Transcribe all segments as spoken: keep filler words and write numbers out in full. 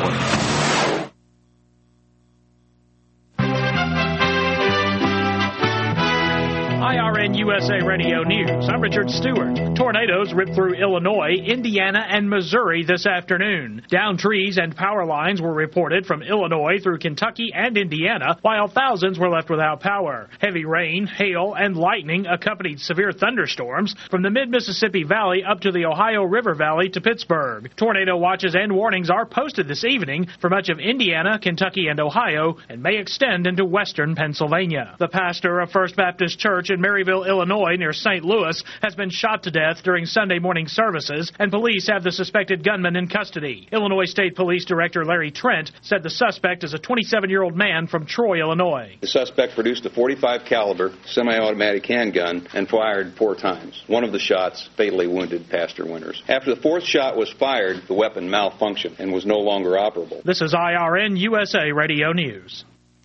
I R N U S A Radio News. I'm Richard Stewart. Tornadoes ripped through Illinois, Indiana, and Missouri this afternoon. Downed trees and power lines were reported from Illinois through Kentucky and Indiana, while thousands were left without power. Heavy rain, hail, and lightning accompanied severe thunderstorms from the mid-Mississippi Valley up to the Ohio River Valley to Pittsburgh. Tornado watches and warnings are posted this evening for much of Indiana, Kentucky, and Ohio, and may extend into western Pennsylvania. The pastor of First Baptist Church in Maryville, Illinois, near Saint Louis, has been shot to death during Sunday morning services, and police have the suspected gunman in custody. Illinois State Police Director Larry Trent said the suspect is a twenty-seven-year-old man from Troy, Illinois. The suspect produced a forty-five caliber semi-automatic handgun and fired four times. One of the shots fatally wounded Pastor Winters. After the fourth shot was fired, the weapon malfunctioned and was no longer operable. This is I R N U S A Radio News.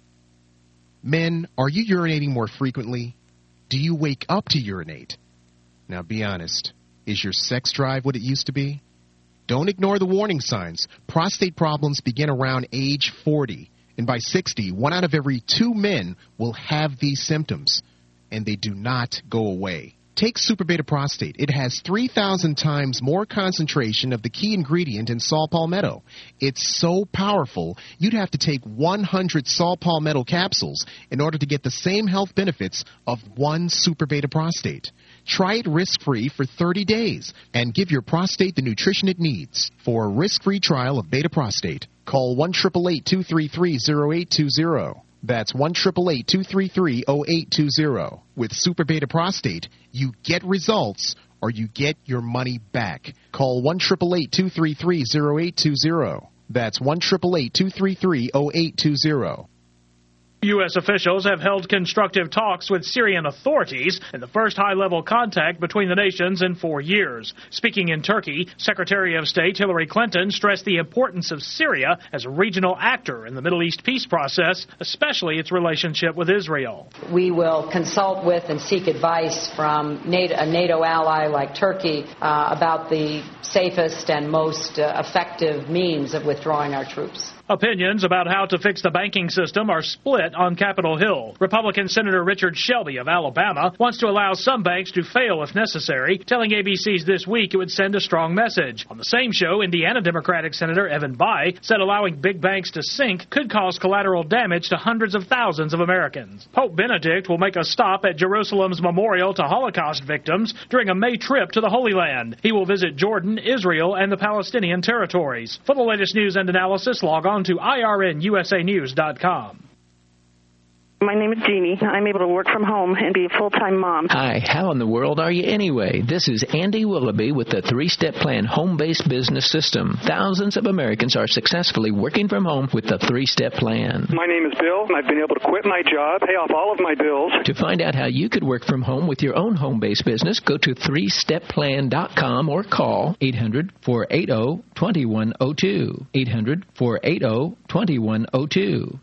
Men, are you urinating more frequently? Do you wake up to urinate? Now be honest. Is your sex drive what it used to be? Don't ignore the warning signs. Prostate problems begin around age forty. And by sixty, one out of every two men will have these symptoms. And they do not go away. Take Super Beta Prostate. It has three thousand times more concentration of the key ingredient in saw palmetto. It's so powerful, you'd have to take one hundred saw palmetto capsules in order to get the same health benefits of one Super Beta Prostate. Try it risk-free for thirty days and give your prostate the nutrition it needs. For a risk-free trial of Beta Prostate, call one eight eight eight, two three three, zero eight two zero. That's one eight eight eight, two three three, zero eight two zero. With Super Beta Prostate, you get results or you get your money back. Call one eight eight eight, two three three, zero eight two zero. That's one eight eight eight, two three three, zero eight two zero. U S officials have held constructive talks with Syrian authorities in the first high-level contact between the nations in four years. Speaking in Turkey, Secretary of State Hillary Clinton stressed the importance of Syria as a regional actor in the Middle East peace process, especially its relationship with Israel. We will consult with and seek advice from NATO, a NATO ally like Turkey uh, about the safest and most uh, effective means of withdrawing our troops. Opinions about how to fix the banking system are split on Capitol Hill. Republican Senator Richard Shelby of Alabama wants to allow some banks to fail if necessary, telling A B C's This Week it would send a strong message. On the same show, Indiana Democratic Senator Evan Bayh said allowing big banks to sink could cause collateral damage to hundreds of thousands of Americans. Pope Benedict will make a stop at Jerusalem's memorial to Holocaust victims during a May trip to the Holy Land. He will visit Jordan, Israel, and the Palestinian territories. For the latest news and analysis, log on to I R N U S A news dot com. My name is Jeannie. I'm able to work from home and be a full-time mom. Hi, how in the world are you anyway? This is Andy Willoughby with the three-step plan home-based business system. Thousands of Americans are successfully working from home with the three-step plan. My name is Bill, and I've been able to quit my job, pay off all of my bills. To find out how you could work from home with your own home-based business, go to three step plan dot com or call eight hundred, four eight zero, two one zero two. eight hundred, four eight zero, two one zero two.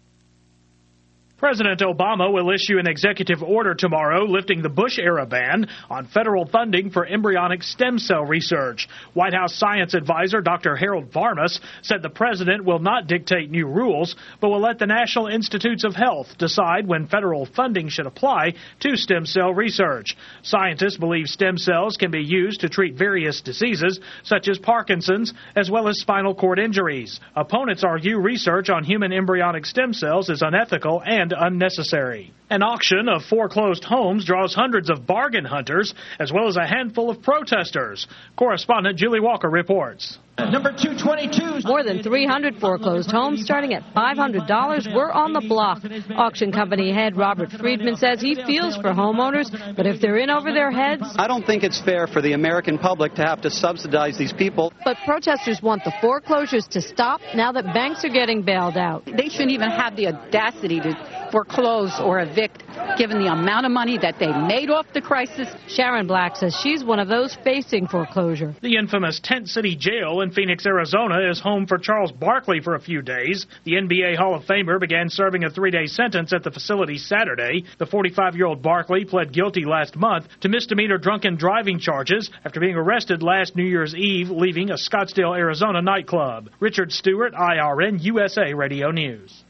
President Obama will issue an executive order tomorrow lifting the Bush-era ban on federal funding for embryonic stem cell research. White House science advisor Doctor Harold Varmus said the president will not dictate new rules, but will let the National Institutes of Health decide when federal funding should apply to stem cell research. Scientists believe stem cells can be used to treat various diseases, such as Parkinson's, as well as spinal cord injuries. Opponents argue research on human embryonic stem cells is unethical and unnecessary. An auction of foreclosed homes draws hundreds of bargain hunters as well as a handful of protesters. Correspondent Julie Walker reports. Number two twenty-two. More than three hundred foreclosed homes starting at five hundred dollars were on the block. Auction company head Robert Friedman says he feels for homeowners, but if they're in over their heads... I don't think it's fair for the American public to have to subsidize these people. But protesters want the foreclosures to stop now that banks are getting bailed out. They shouldn't even have the audacity to foreclose or evict given the amount of money that they made off the crisis. Sharon Black says she's one of those facing foreclosure. The infamous Tent City Jail in Phoenix, Arizona is home for Charles Barkley for a few days. The N B A Hall of Famer began serving a three-day sentence at the facility Saturday. The forty-five-year-old Barkley pled guilty last month to misdemeanor drunken driving charges after being arrested last New Year's Eve leaving a Scottsdale, Arizona nightclub. Richard Stewart, I R N U S A Radio News.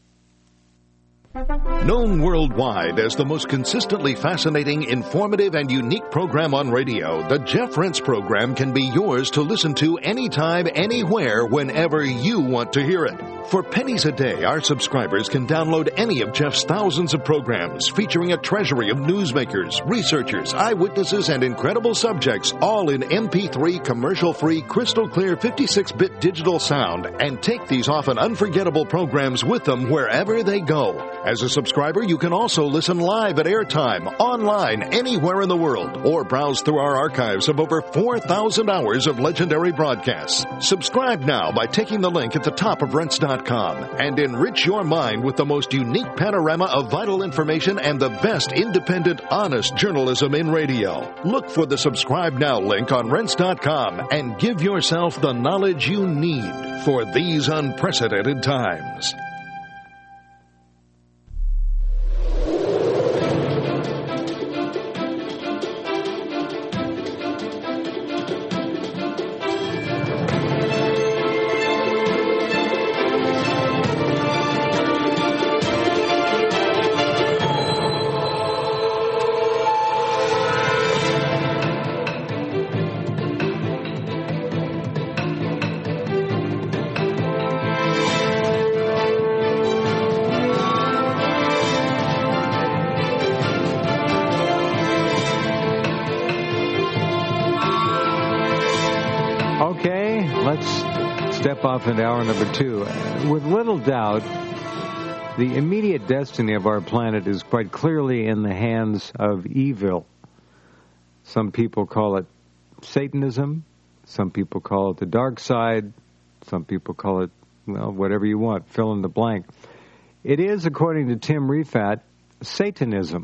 Known worldwide as the most consistently fascinating, informative, and unique program on radio, the Jeff Rense program can be yours to listen to anytime, anywhere, whenever you want to hear it. For pennies a day, our subscribers can download any of Jeff's thousands of programs featuring a treasury of newsmakers, researchers, eyewitnesses, and incredible subjects, all in M P three commercial-free, crystal-clear fifty-six bit digital sound, and take these often unforgettable programs with them wherever they go. As a subscriber, you can also listen live at airtime, online, anywhere in the world, or browse through our archives of over four thousand hours of legendary broadcasts. Subscribe now by taking the link at the top of Rense dot com and enrich your mind with the most unique panorama of vital information and the best independent, honest journalism in radio. Look for the Subscribe Now link on Rense dot com and give yourself the knowledge you need for these unprecedented times. Off into hour number two. With little doubt, the immediate destiny of our planet is quite clearly in the hands of evil. Some people call it Satanism. Some people call it the dark side. Some people call it, well, whatever you want. Fill in the blank. It is, according to Tim Refat, Satanism.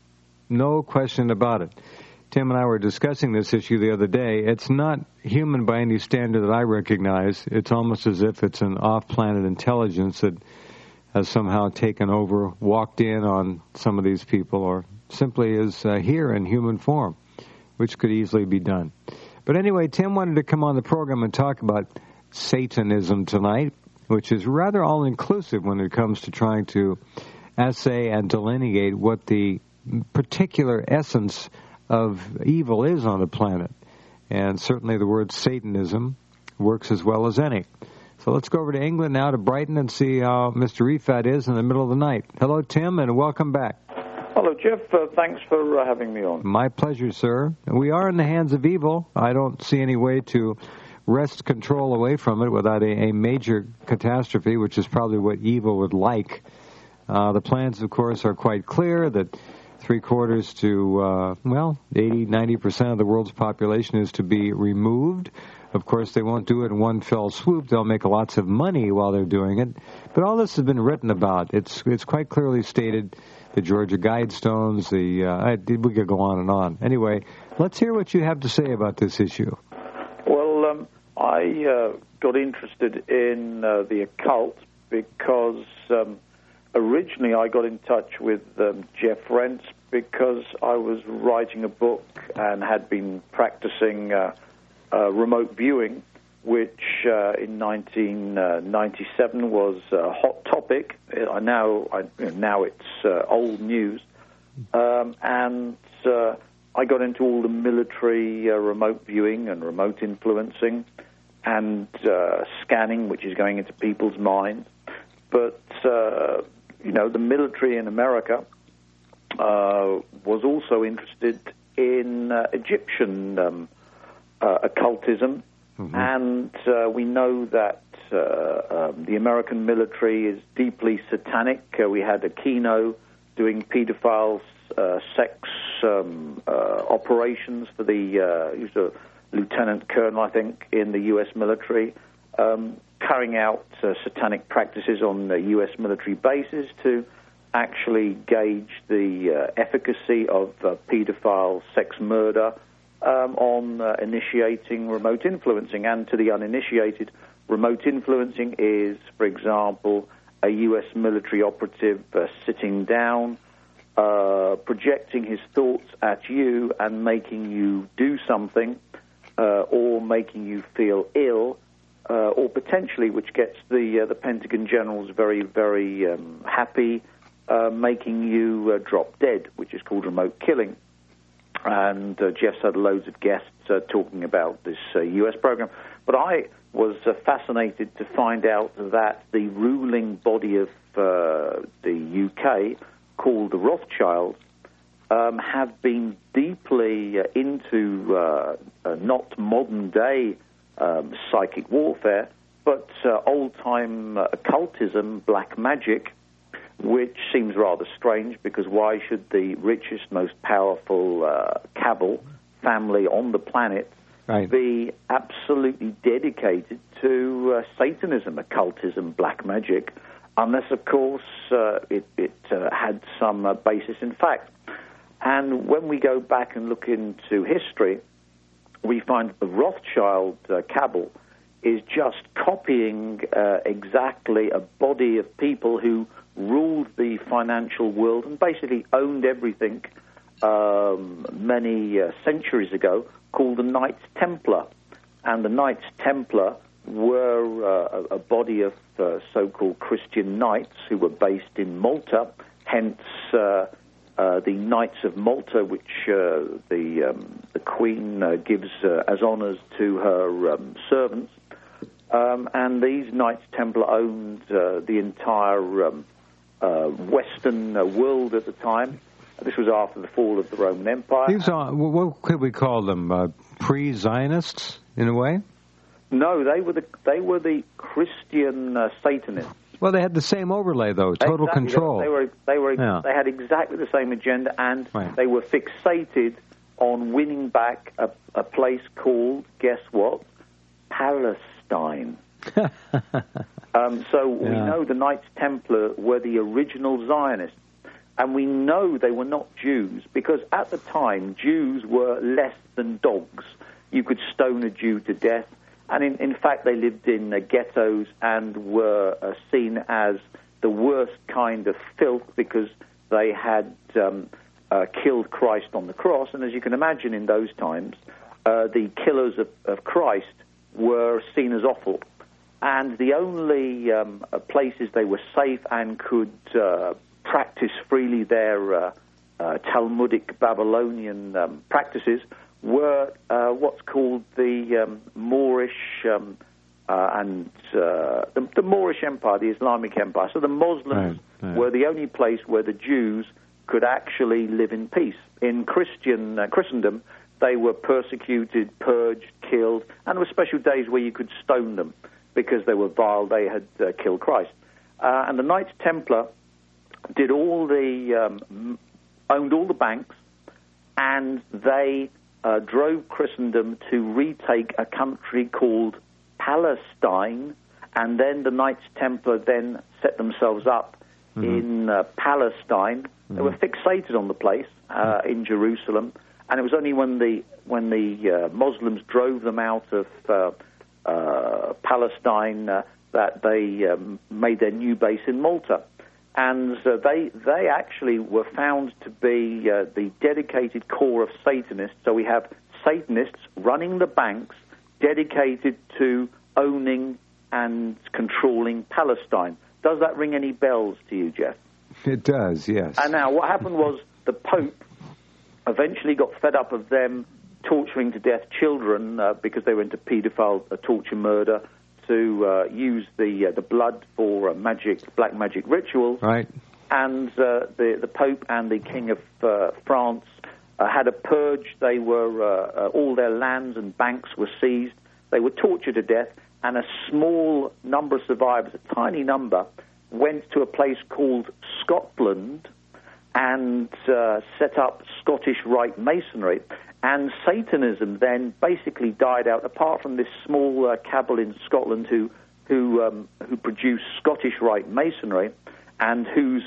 No question about it. Tim and I were discussing this issue the other day. It's not human by any standard that I recognize. It's almost as if it's an off-planet intelligence that has somehow taken over, walked in on some of these people, or simply is uh, here in human form, which could easily be done. But anyway, Tim wanted to come on the program and talk about Satanism tonight, which is rather all-inclusive when it comes to trying to assay and delineate what the particular essence of evil is on the planet. And certainly the word Satanism works as well as any. So let's go over to England now, to Brighton, and see how Mister Refat is in the middle of the night. Hello, Tim, and welcome back. Hello, Jeff. Uh, thanks for uh, having me on. My pleasure, sir. We are in the hands of evil. I don't see any way to wrest control away from it without a, a major catastrophe, which is probably what evil would like. Uh, the plans, of course, are quite clear that three-quarters to, uh, well, eighty, ninety percent of the world's population is to be removed. Of course, they won't do it in one fell swoop. They'll make lots of money while they're doing it. But all this has been written about. It's it's quite clearly stated, the Georgia Guidestones, the, uh, we could go on and on. Anyway, let's hear what you have to say about this issue. Well, um, I uh, got interested in uh, the occult because um, originally I got in touch with um, Jeff Rense because I was writing a book and had been practicing uh, uh, remote viewing, which uh, in nineteen ninety-seven was a hot topic. I now, I, now it's uh, old news. Um, and uh, I got into all the military uh, remote viewing and remote influencing and uh, scanning, which is going into people's minds. But, uh, you know, the military in America uh, was also interested in uh, Egyptian um, uh, occultism. Mm-hmm. And uh, we know that uh, um, the American military is deeply satanic. Uh, we had Aquino doing pedophile uh, sex um, uh, operations for the, uh, he was a lieutenant colonel, I think, in the U S military, um, carrying out uh, satanic practices on the U S military bases to actually gauge the uh, efficacy of uh, paedophile sex murder um, on uh, initiating remote influencing. And to the uninitiated, remote influencing is, for example, a U S military operative uh, sitting down, uh, projecting his thoughts at you and making you do something, uh, or making you feel ill, uh, or potentially, which gets the uh, the Pentagon generals very, very um, happy, uh, making you uh, drop dead, which is called remote killing. And uh, Jeff's had loads of guests uh, talking about this uh, U S program. But I was uh, fascinated to find out that the ruling body of uh, the U K, called the Rothschilds, um, have been deeply uh, into uh, uh, not modern-day um, psychic warfare, but uh, old-time uh, occultism, black magic, which seems rather strange, because why should the richest, most powerful uh, cabal family on the planet right. be absolutely dedicated to uh, Satanism, occultism, black magic, unless, of course, uh, it, it uh, had some uh, basis in fact. And when we go back and look into history, we find that the Rothschild uh, cabal is just copying uh, exactly a body of people who ruled the financial world and basically owned everything um, many uh, centuries ago, called the Knights Templar. And the Knights Templar were uh, a, a body of uh, so-called Christian knights who were based in Malta, hence uh, uh, the Knights of Malta, which uh, the, um, the Queen uh, gives uh, as honours to her um, servants. Um, and these Knights Templar owned uh, the entire um, uh, Western uh, world at the time. This was after the fall of the Roman Empire. These are, what could we call them, uh, pre-Zionists, in a way? No, they were the they were the Christian uh, Satanists. Well, they had the same overlay, though, total exactly. control. They were they were yeah. they had exactly the same agenda, and right. they were fixated on winning back a, a place called, guess what, Palestine. um, so yeah. we know the Knights Templar were the original Zionists. And we know they were not Jews, because at the time, Jews were less than dogs. You could stone a Jew to death. And in, in fact, they lived in uh, ghettos and were uh, seen as the worst kind of filth, because they had um, uh, killed Christ on the cross. And as you can imagine, in those times, uh, the killers of, of Christ were seen as awful. And the only um, places they were safe and could uh, practice freely their uh, uh, Talmudic Babylonian um, practices were uh, what's called the um, Moorish um, uh, and uh, the, the Moorish Empire, the Islamic Empire. So the Muslims right, right. were the only place where the Jews could actually live in peace. In Christian uh, Christendom, they were persecuted, purged, killed, and there were special days where you could stone them because they were vile, they had uh, killed Christ. Uh, and the Knights Templar did all the, um, owned all the banks, and they uh, drove Christendom to retake a country called Palestine, and then the Knights Templar then set themselves up mm-hmm. in uh, Palestine. Mm-hmm. They were fixated on the place uh, mm-hmm. in Jerusalem, and it was only when the when the uh, Muslims drove them out of uh, uh, Palestine uh, that they um, made their new base in Malta. And uh, they they actually were found to be uh, the dedicated core of Satanists. So we have Satanists running the banks, dedicated to owning and controlling Palestine. Does that ring any bells to you, Jeff? It does, yes. And now what happened was the Pope eventually got fed up of them torturing to death children uh, because they were into paedophile uh, torture, murder, to uh, use the uh, the blood for uh, magic, black magic rituals. Right. And uh, the the Pope and the King of uh, France uh, had a purge. They were uh, uh, all their lands and banks were seized. They were tortured to death, and a small number of survivors, a tiny number, went to a place called Scotland and uh, set up Scottish Rite Masonry. And Satanism then basically died out, apart from this small uh, cabal in Scotland who who um, who produced Scottish Rite Masonry, and whose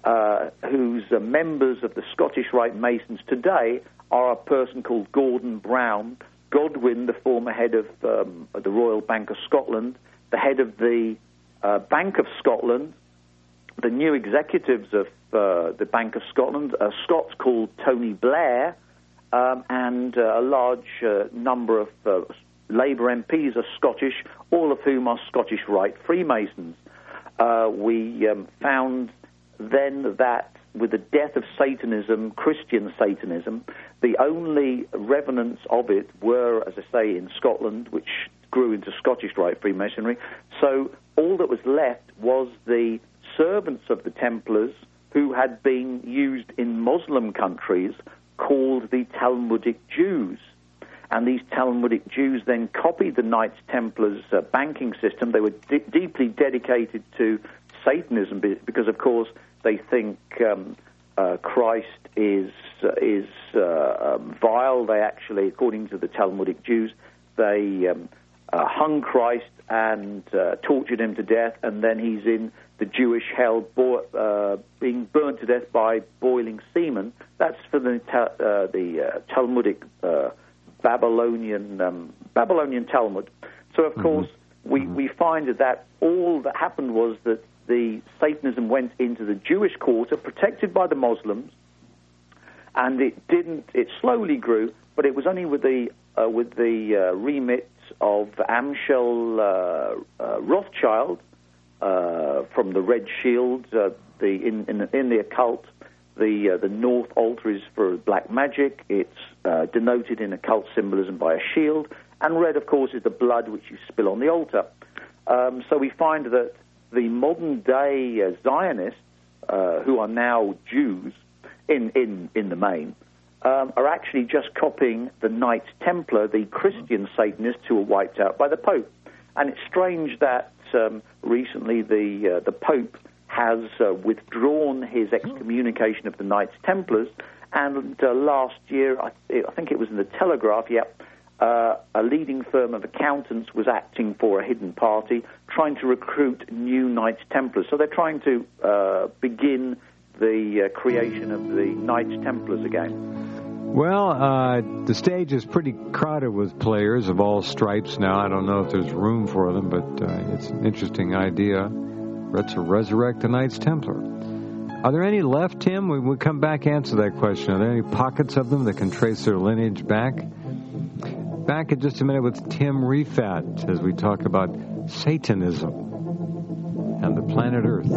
uh, whose uh, members of the Scottish Rite Masons today are a person called Gordon Brown, Godwin, the former head of um, the Royal Bank of Scotland, the head of the uh, Bank of Scotland, the new executives of uh, the Bank of Scotland, a Scot called Tony Blair, um, and uh, a large uh, number of uh, Labour M Ps are Scottish, all of whom are Scottish Rite Freemasons. Uh, we um, found then that with the death of Satanism, Christian Satanism, the only revenants of it were, as I say, in Scotland, which grew into Scottish Rite Freemasonry. So all that was left was the servants of the Templars who had been used in Muslim countries called the Talmudic Jews. And these Talmudic Jews then copied the Knights Templars' uh, banking system. They were d- deeply dedicated to Satanism because, of course, they think um, uh, Christ is uh, is uh, um, vile. They actually, according to the Talmudic Jews, they um, uh, hung Christ and uh, tortured him to death, and then he's in the Jewish hell, bo- uh, being burnt to death by boiling semen. That's for the ta- uh, the uh, Talmudic uh, Babylonian um, Babylonian Talmud. So, of mm-hmm. course, we, mm-hmm. we find that all that happened was that the Satanism went into the Jewish quarter, protected by the Muslims, and it didn't. It slowly grew, but it was only with the uh, with the uh, remit of Amschel uh, uh, Rothschild uh, from the Red Shield. Uh, the in, in in the occult, the uh, the North altar is for black magic. It's uh, denoted in occult symbolism by a shield, and red, of course, is the blood which you spill on the altar. Um, so we find that the modern-day uh, Zionists, uh, who are now Jews in, in, in the main, um, are actually just copying the Knights Templar, the Christian Satanists who were wiped out by the Pope. And it's strange that um, recently the, uh, the Pope has uh, withdrawn his excommunication of the Knights Templars, and uh, last year, I, I think it was in the Telegraph, yeah, Uh, a leading firm of accountants was acting for a hidden party, trying to recruit new Knights Templars. So they're trying to uh, begin the uh, creation of the Knights Templars again. Well, uh, the stage is pretty crowded with players of all stripes now. I don't know if there's room for them, but uh, it's an interesting idea. Let's resurrect the Knights Templar. Are there any left, Tim? We will come back and answer that question. Are there any pockets of them that can trace their lineage back? Back in just a minute with Tim Refat as we talk about Satanism and the planet Earth.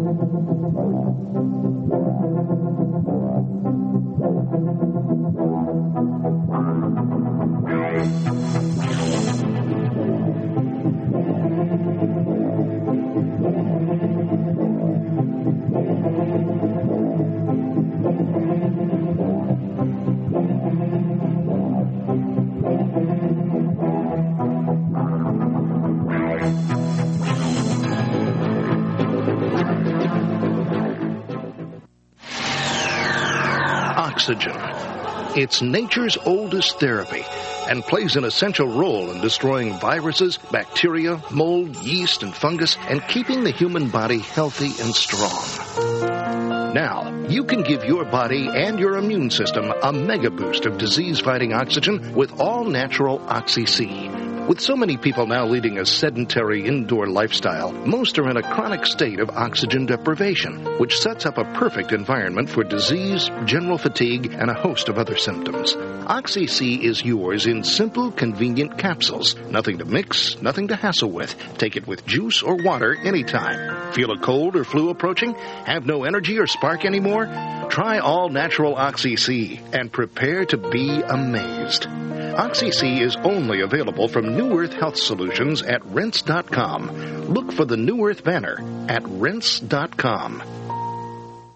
Oxygen. It's nature's oldest therapy and plays an essential role in destroying viruses, bacteria, mold, yeast, and fungus, and keeping the human body healthy and strong. Now, you can give your body and your immune system a mega boost of disease-fighting oxygen with all-natural Oxy-C. With so many people now leading a sedentary indoor lifestyle, most are in a chronic state of oxygen deprivation, which sets up a perfect environment for disease, general fatigue, and a host of other symptoms. Oxy-C is yours in simple, convenient capsules. Nothing to mix, nothing to hassle with. Take it with juice or water anytime. Feel a cold or flu approaching? Have no energy or spark anymore? Try all-natural Oxy-C and prepare to be amazed. Oxy-C is only available from New Earth Health Solutions at rinse dot com. Look for the New Earth banner at rinse dot com.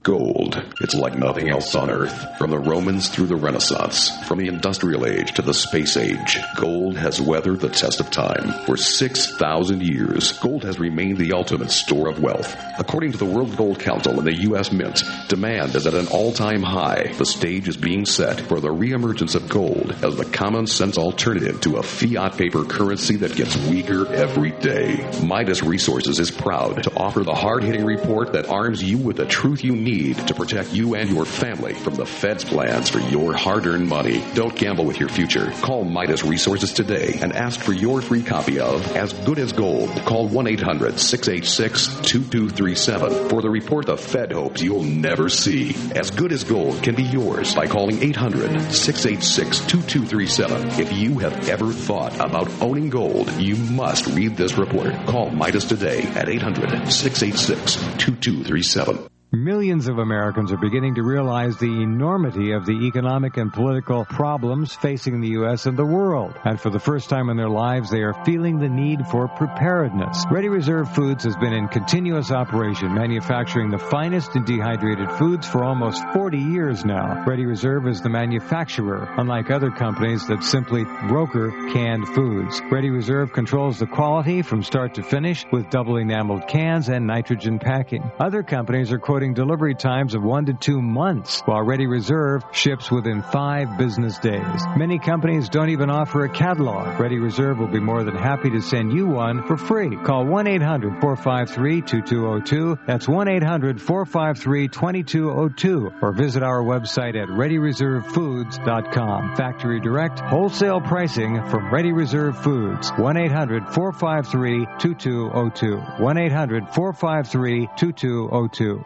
Gold. It's like nothing else on Earth. From the Romans through the Renaissance, from the Industrial Age to the Space Age, gold has weathered the test of time. For six thousand years, gold has remained the ultimate store of wealth. According to the World Gold Council and the U S Mint, demand is at an all-time high. The stage is being set for the reemergence of gold as the common-sense alternative to a fiat paper currency that gets weaker every day. Midas Resources is proud to offer the hard-hitting report that arms you with the truth you need to protect you and your family from the Fed's plans for your hard-earned money. Don't gamble with your future. Call Midas Resources today and ask for your free copy of As Good as Gold. Call one eight hundred six eight six two two three seven for the report the Fed hopes you'll never see. As Good as Gold can be yours by calling eight hundred six eight six two two three seven. If you have ever thought about owning gold, you must read this report. Call Midas today at eight hundred six eight six two two three seven. Millions of Americans are beginning to realize the enormity of the economic and political problems facing the U S and the world. And for the first time in their lives, they are feeling the need for preparedness. Ready Reserve Foods has been in continuous operation, manufacturing the finest in dehydrated foods for almost forty years now. Ready Reserve is the manufacturer, unlike other companies that simply broker canned foods. Ready Reserve controls the quality from start to finish with double enameled cans and nitrogen packing. Other companies are quoting delivery times of one to two months, while Ready Reserve ships within five business days. Many companies don't even offer a catalog. Ready Reserve will be more than happy to send you one for free. Call one eight hundred four five three two two zero two. That's one eight hundred four five three two two zero two. Or visit our website at ready reserve foods dot com. Factory direct wholesale pricing from Ready Reserve Foods. one eight hundred four five three two two zero two. one eight hundred four five three two two zero two.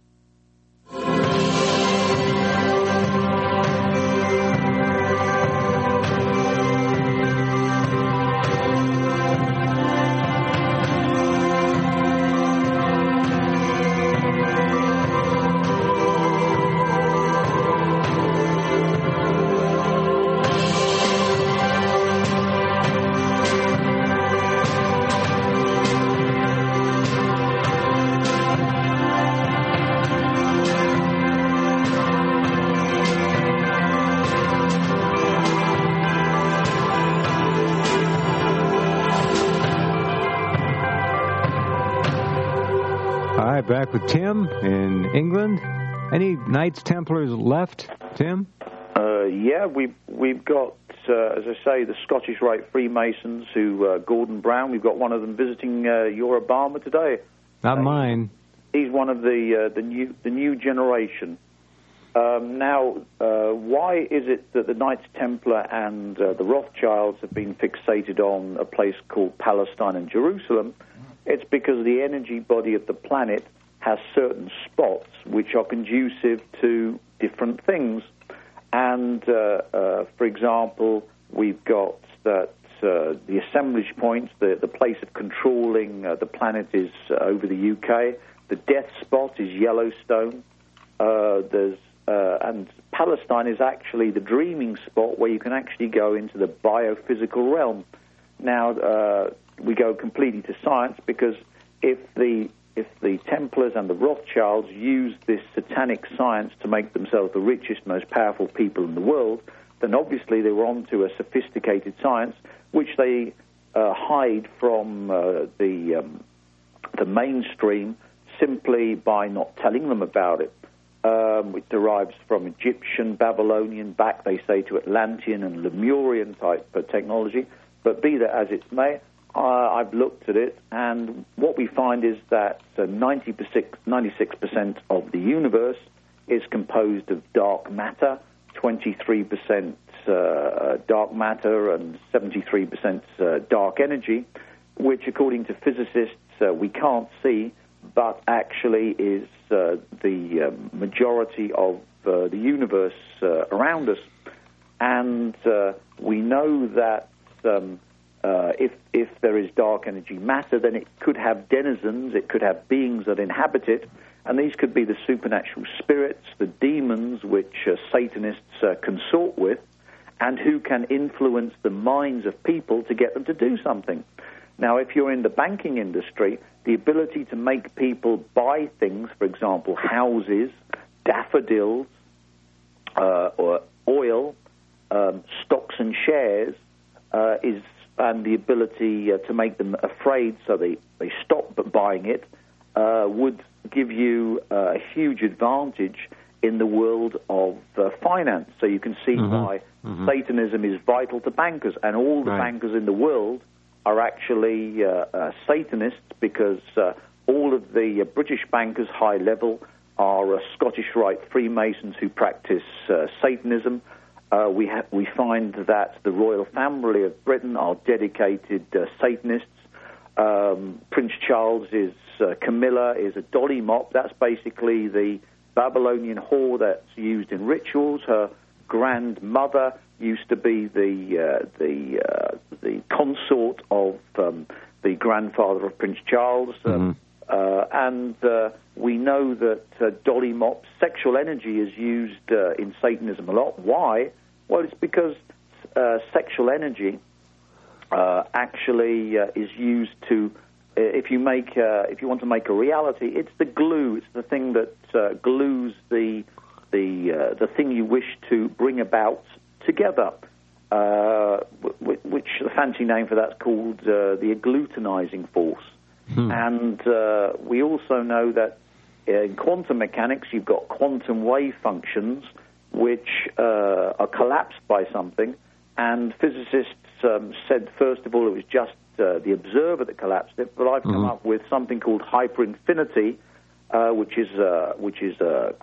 Back with Tim in England. Any Knights Templars left, Tim? Uh, yeah, we've, we've got, uh, as I say, the Scottish Rite Freemasons, who uh, Gordon Brown. We've got one of them visiting uh, your Obama today. Not uh, mine. He's one of the uh, the new the new generation. Um, now, uh, why is it that the Knights Templar and uh, the Rothschilds have been fixated on a place called Palestine and Jerusalem? It's because the energy body of the planet has certain spots which are conducive to different things. And, uh, uh, for example, we've got that uh, the assemblage points, the, the place of controlling uh, the planet is uh, over the U K. The death spot is Yellowstone. Uh, there's uh, and Palestine is actually the dreaming spot where you can actually go into the biophysical realm. Now, uh, we go completely to science because if the if the Templars and the Rothschilds used this satanic science to make themselves the richest, most powerful people in the world, then obviously they were onto a sophisticated science, which they uh, hide from uh, the um, the mainstream simply by not telling them about it. Um, it derives from Egyptian, Babylonian, back, they say, to Atlantean and Lemurian type uh, technology. But be that as it may, uh, I've looked at it, and what we find is that uh, ninety-six percent of the universe is composed of dark matter, twenty-three percent uh, dark matter, and seventy-three percent uh, dark energy, which, according to physicists, uh, we can't see, but actually is uh, the uh, majority of uh, the universe uh, around us. And uh, we know that um, uh, if, if there is dark energy matter, then it could have denizens, it could have beings that inhabit it, and these could be the supernatural spirits, the demons, which uh, Satanists uh, consort with, and who can influence the minds of people to get them to do something. Now, if you're in the banking industry, the ability to make people buy things, for example, houses, daffodils, uh, or oil, um, stocks and shares, uh, is and the ability uh, to make them afraid so they, they stop buying it, uh, would give you uh, a huge advantage in the world of uh, finance. So you can see mm-hmm. why mm-hmm. Satanism is vital to bankers, and all the right. bankers in the world are actually uh, uh, Satanists, because uh, all of the uh, British bankers, high level, are uh, Scottish Rite Freemasons who practice uh, Satanism. Uh, we ha- we find that the royal family of Britain are dedicated uh, Satanists. Um, Prince Charles is uh, Camilla is a dolly mop. That's basically the Babylonian whore that's used in rituals. Her grandmother used to be the uh, the uh, the consort of um, the grandfather of Prince Charles. Mm-hmm. Um, uh, and uh, we know that uh, dolly mop, sexual energy, is used uh, in Satanism a lot. Why? Well, it's because uh, sexual energy uh, actually uh, is used to, uh, if you make, uh, if you want to make a reality, it's the glue. It's the thing that uh, glues the the uh, the thing you wish to bring about together. Uh, w- which the fancy name for that's called uh, the agglutinizing force. Hmm. And uh, we also know that in quantum mechanics, you've got quantum wave functions which uh, are collapsed by something, and physicists um, said, first of all, it was just uh, the observer that collapsed it, but I've mm-hmm. come up with something called hyperinfinity, uh, which is, uh, which is uh,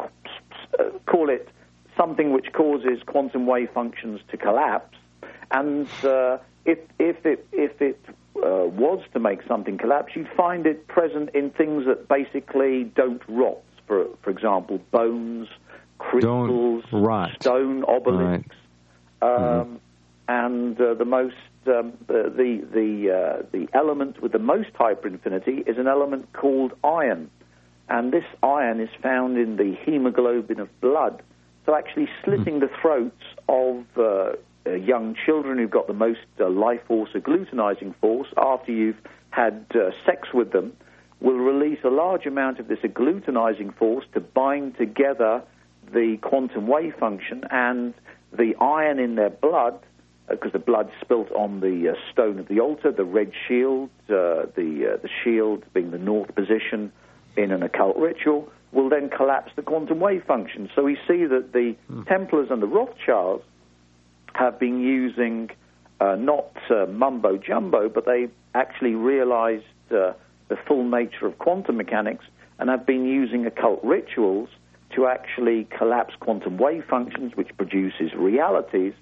call it something which causes quantum wave functions to collapse, and uh, if, if it, if it uh, was to make something collapse, you'd find it present in things that basically don't rot, for, for example, bones, crystals, stone obelisks, right. um, mm-hmm. and uh, the most um, the the the, uh, the element with the most hyperinfinity is an element called iron, and this iron is found in the hemoglobin of blood. So actually, slitting mm-hmm. the throats of uh, uh, young children who've got the most uh, life force, agglutinizing force, after you've had uh, sex with them, will release a large amount of this agglutinizing force to bind together the quantum wave function, and the iron in their blood, because uh, the blood's spilt on the uh, stone of the altar, the red shield, uh, the uh, the shield being the north position in an occult ritual, will then collapse the quantum wave function. So we see that the mm. Templars and the Rothschilds have been using uh, not uh, mumbo-jumbo, but they actually realized uh, the full nature of quantum mechanics and have been using occult rituals to actually collapse quantum wave functions, which produces realities,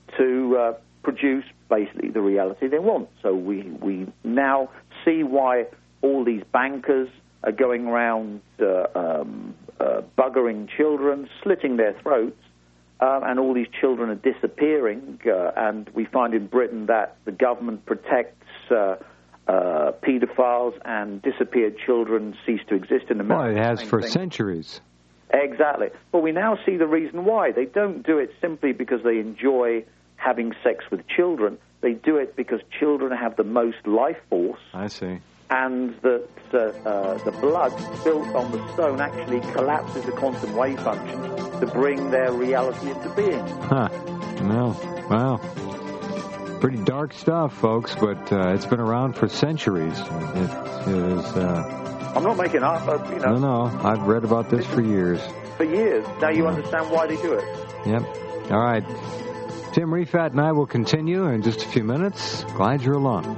to uh, produce basically the reality they want. So we, we now see why all these bankers are going around uh, um, uh, buggering children, slitting their throats, um, and all these children are disappearing. Uh, and we find in Britain that the government protects uh, uh, paedophiles, and disappeared children cease to exist in America. Well, it has for thing. centuries. Exactly. But we now see the reason why. They don't do it simply because they enjoy having sex with children. They do it because children have the most life force. I see. And that uh, uh, the blood built on the stone actually collapses the quantum wave function to bring their reality into being. Huh. No. Wow. Pretty dark stuff, folks, but uh, it's been around for centuries. It is... Uh I'm not making up, but, you know. No, no, I've read about this for years. For years. Now you understand why they do it. Yep. All right. Tim Refat and I will continue in just a few minutes. Glad you're along.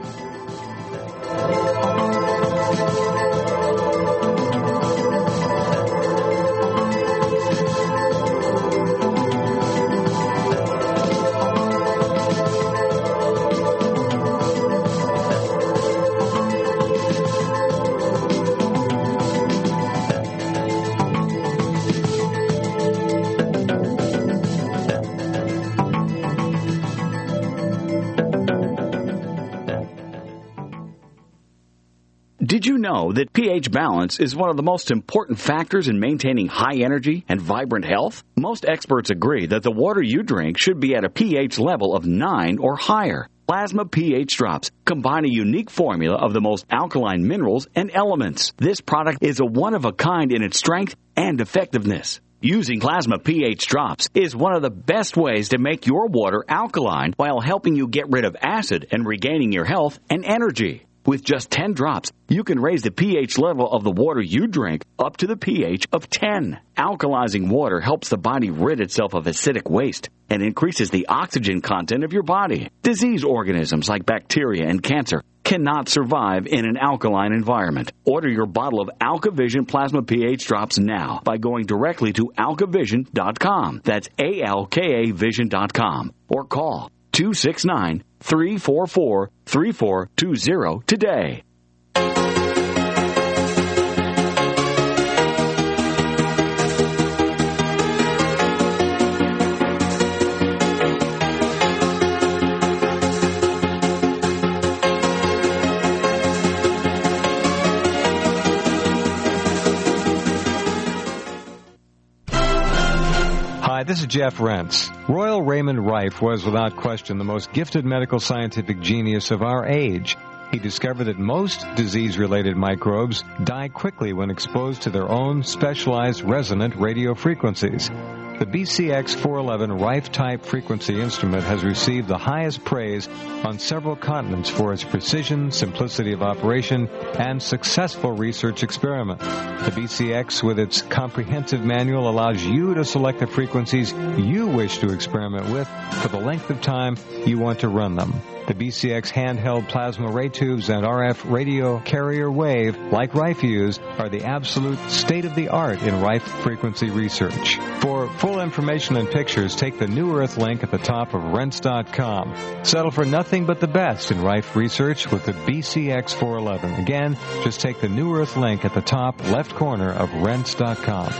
Did you know that pH balance is one of the most important factors in maintaining high energy and vibrant health? Most experts agree that the water you drink should be at a pH level of nine or higher. Plasma pH Drops combine a unique formula of the most alkaline minerals and elements. This product is a one-of-a-kind in its strength and effectiveness. Using Plasma pH Drops is one of the best ways to make your water alkaline while helping you get rid of acid and regaining your health and energy. With just ten drops, you can raise the pH level of the water you drink up to the pH of ten. Alkalizing water helps the body rid itself of acidic waste and increases the oxygen content of your body. Disease organisms like bacteria and cancer cannot survive in an alkaline environment. Order your bottle of AlkaVision Plasma pH Drops now by going directly to alka vision dot com. That's A L K A vision dot com. Or call two six nine, three four four, three four two zero today. Hi, this is Jeff Rentz. Royal Raymond Rife was, without question, the most gifted medical scientific genius of our age. He discovered that most disease-related microbes die quickly when exposed to their own specialized resonant radio frequencies. The B C X four eleven Rife-type frequency instrument has received the highest praise on several continents for its precision, simplicity of operation, and successful research experiment. The B C X, with its comprehensive manual, allows you to select the frequencies you wish to experiment with for the length of time you want to run them. The B C X handheld plasma ray tubes and R F radio carrier wave, like Rife used, are the absolute state-of-the-art in Rife frequency research. For full information and pictures, take the New Earth link at the top of Rents dot com. Settle for nothing but the best in Rife research with the B C X four eleven. Again, just take the New Earth link at the top left corner of Rents dot com.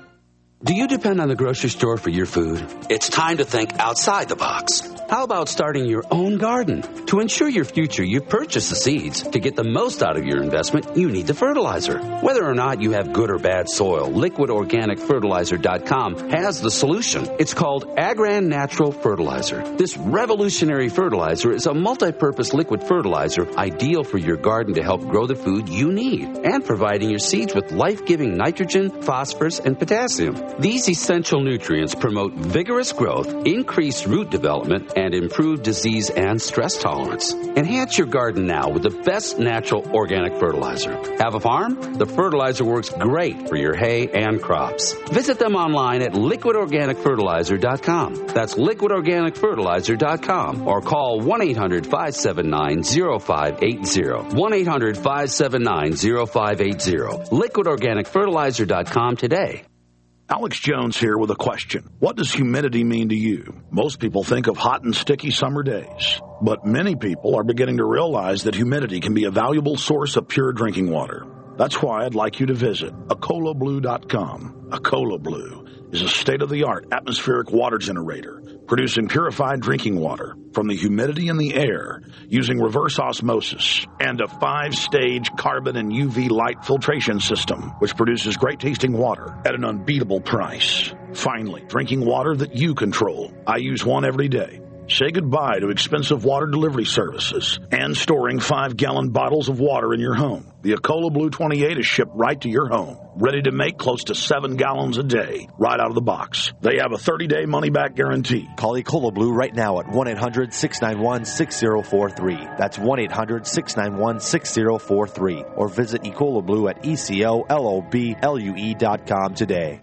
Do you depend on the grocery store for your food? It's time to think outside the box. How about starting your own garden? To ensure your future, you purchase the seeds. To get the most out of your investment, you need the fertilizer. Whether or not you have good or bad soil, liquid organic fertilizer dot com has the solution. It's called Agran Natural Fertilizer. This revolutionary fertilizer is a multi-purpose liquid fertilizer ideal for your garden to help grow the food you need and providing your seeds with life-giving nitrogen, phosphorus, and potassium. These essential nutrients promote vigorous growth, increase root development, and improve disease and stress tolerance. Enhance your garden now with the best natural organic fertilizer. Have a farm? The fertilizer works great for your hay and crops. Visit them online at liquid organic fertilizer dot com. That's liquid organic fertilizer dot com or call one eight hundred, five seven nine, zero five eight zero. one eight hundred, five seven nine, zero five eight zero. liquid organic fertilizer dot com today. Alex Jones here with a question. What does humidity mean to you? Most people think of hot and sticky summer days, but many people are beginning to realize that humidity can be a valuable source of pure drinking water. That's why I'd like you to visit Acola Blue dot com. Acola Blue is a state-of-the-art atmospheric water generator producing purified drinking water from the humidity in the air using reverse osmosis and a five-stage carbon and U V light filtration system, which produces great-tasting water at an unbeatable price. Finally, drinking water that you control. I use one every day. Say goodbye to expensive water delivery services and storing five-gallon bottles of water in your home. The Acola Blue twenty-eight is shipped right to your home, ready to make close to seven gallons a day, right out of the box. They have a thirty-day money-back guarantee. Call Acola Blue right now at one eight hundred, six nine one, six zero four three. That's one eight hundred, six nine one, six zero four three. Or visit Ecola Blue at E C O L O B L U E dot com today.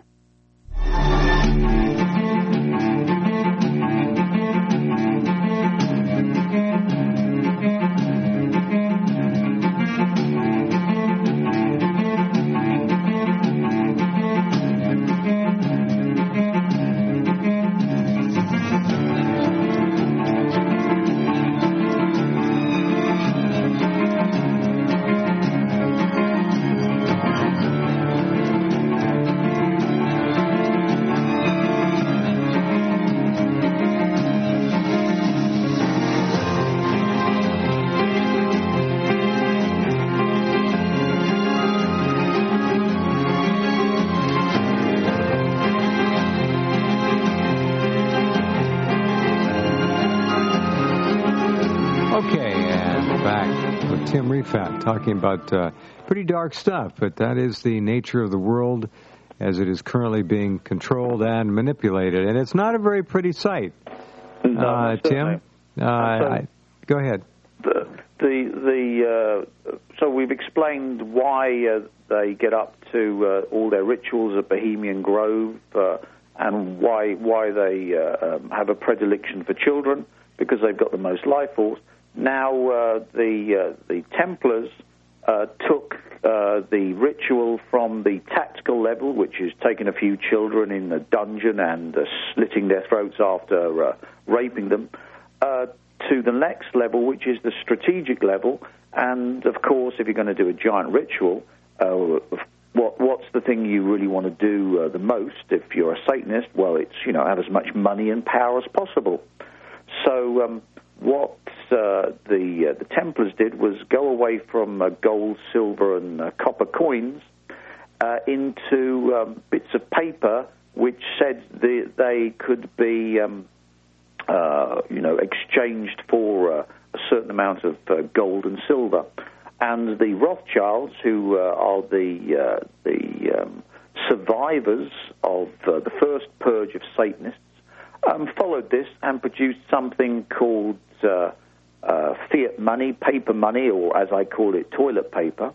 Tim Refat talking about uh, pretty dark stuff, but that is the nature of the world as it is currently being controlled and manipulated. And it's not a very pretty sight. No, uh, Tim, uh, so I, go ahead. The, the, the, uh, so we've explained why uh, they get up to uh, all their rituals at Bohemian Grove uh, and why, why they uh, um, have a predilection for children, because they've got the most life force. Now, uh, the uh, the Templars uh, took uh, the ritual from the tactical level, which is taking a few children in a dungeon and uh, slitting their throats after uh, raping them, uh, to the next level, which is the strategic level. And, of course, if you're going to do a giant ritual, uh, what what's the thing you really want to do uh, the most? If you're a Satanist, well, it's, you know, have as much money and power as possible. So um, what uh, the uh, the Templars did was go away from uh, gold, silver, and uh, copper coins uh, into um, bits of paper which said the, they could be, um, uh, you know, exchanged for uh, a certain amount of uh, gold and silver. And the Rothschilds, who uh, are the uh, the um, survivors of uh, the first purge of Satanists, Um, followed this and produced something called uh, uh, fiat money, paper money, or as I call it, toilet paper.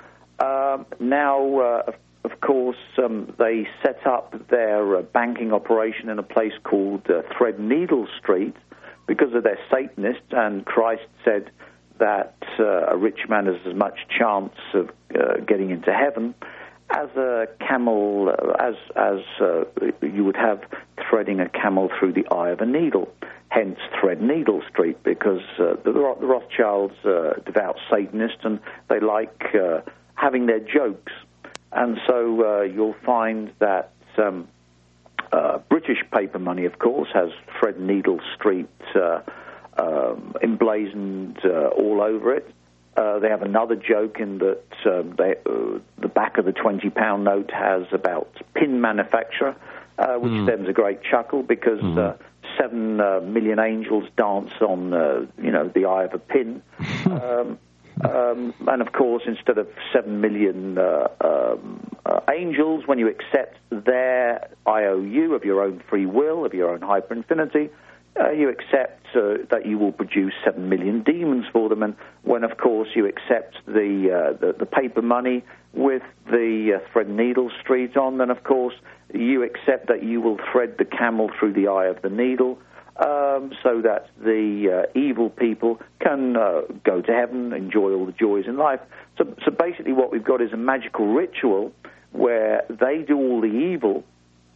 Um, now, uh, of, of course, um, they set up their uh, banking operation in a place called uh, Threadneedle Street because of their Satanists, and Christ said that uh, a rich man has as much chance of uh, getting into heaven as a camel, as as uh, you would have threading a camel through the eye of a needle. Hence Threadneedle Street, because uh, the, the Rothschilds are devout Satanists and they like uh, having their jokes. And so uh, you'll find that um, uh, British paper money, of course, has Threadneedle Street uh, um, emblazoned uh, all over it. Uh, they have another joke in that um, they, uh, the back of the twenty pound note has about pin manufacturer, uh, which mm. stems a great chuckle because mm. uh, seven uh, million angels dance on, uh, you know, the eye of a pin. um, um, and, of course, instead of seven million uh, um, uh, angels, when you accept their I O U of your own free will, of your own hyperinfinity, Uh, you accept uh, that you will produce seven million demons for them, and when, of course, you accept the uh, the, the paper money with the uh, Threadneedle Street on, then, of course, you accept that you will thread the camel through the eye of the needle, um, so that the uh, evil people can uh, go to heaven, enjoy all the joys in life. So, so basically what we've got is a magical ritual where they do all the evil,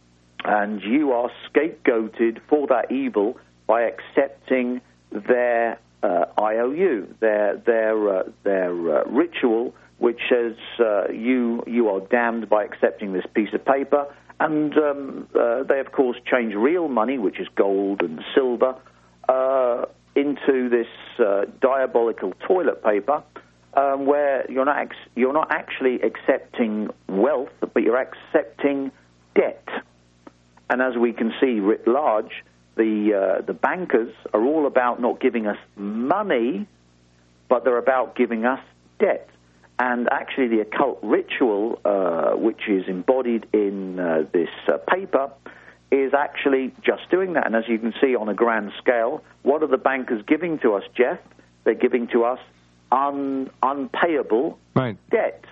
and you are scapegoated for that evil by accepting their uh, I O U, their their uh, their uh, ritual, which says uh, you you are damned by accepting this piece of paper. And um, uh, they, of course, change real money, which is gold and silver, uh, into this uh, diabolical toilet paper, um, where you're not ex- you're not actually accepting wealth, but you're accepting debt. And as we can see writ large, the uh, the bankers are all about not giving us money, but they're about giving us debt. And actually the occult ritual, uh, which is embodied in uh, this uh, paper, is actually just doing that. And as you can see on a grand scale, what are the bankers giving to us, Jeff? They're giving to us un- unpayable right. debt.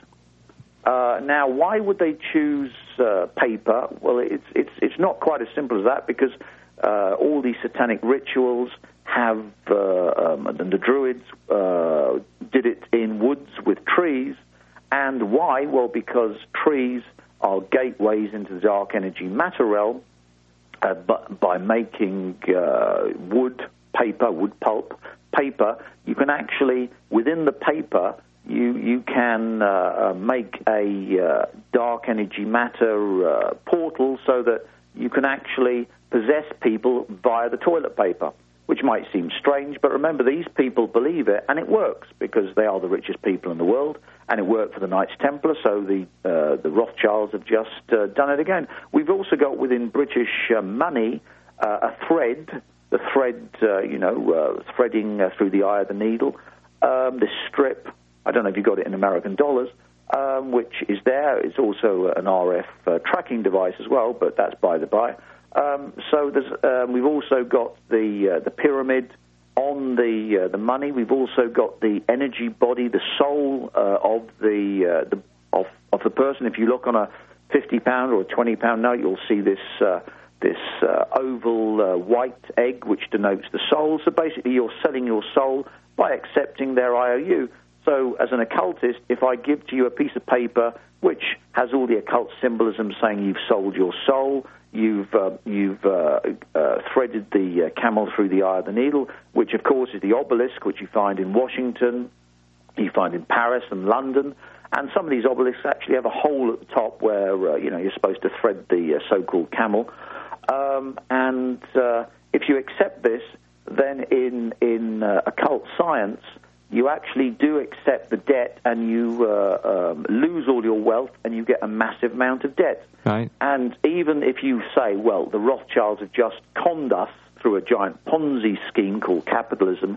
Uh, now, why would they choose uh, paper? Well, it's it's it's not quite as simple as that, because uh, all these satanic rituals have, uh, um, and the Druids uh, did it in woods with trees. And why? Well, because trees are gateways into the dark energy matter realm, uh, but by making uh, wood, paper, wood pulp, paper, you can actually, within the paper, you you can uh, make a uh, dark energy matter uh, portal so that you can actually possess people via the toilet paper, which might seem strange, but remember, these people believe it, and it works because they are the richest people in the world, and it worked for the Knights Templar, so the uh, the Rothschilds have just uh, done it again. We've also got within British uh, money uh, a thread, the thread, uh, you know, uh, threading uh, through the eye of the needle, um, this strip I don't know if you got it in American dollars, um, which is there. It's also an R F uh, tracking device as well, but that's by the by. Um, so there's, um, we've also got the uh, the pyramid on the uh, the money. We've also got the energy body, the soul uh, of the uh, the of of the person. If you look on a fifty pound or a twenty pound note, you'll see this uh, this uh, oval uh, white egg, which denotes the soul. So basically, you're selling your soul by accepting their I O U. So as an occultist, if I give to you a piece of paper which has all the occult symbolism saying you've sold your soul, you've uh, you've uh, uh, threaded the uh, camel through the eye of the needle, which of course is the obelisk, which you find in Washington, you find in Paris and London, and some of these obelisks actually have a hole at the top where uh, you know you're supposed to thread the uh, so-called camel. Um, and uh, if you accept this, then in in uh, occult science, you actually do accept the debt, and you uh, um, lose all your wealth, and you get a massive amount of debt. Right. And even if you say, well, the Rothschilds have just conned us through a giant Ponzi scheme called capitalism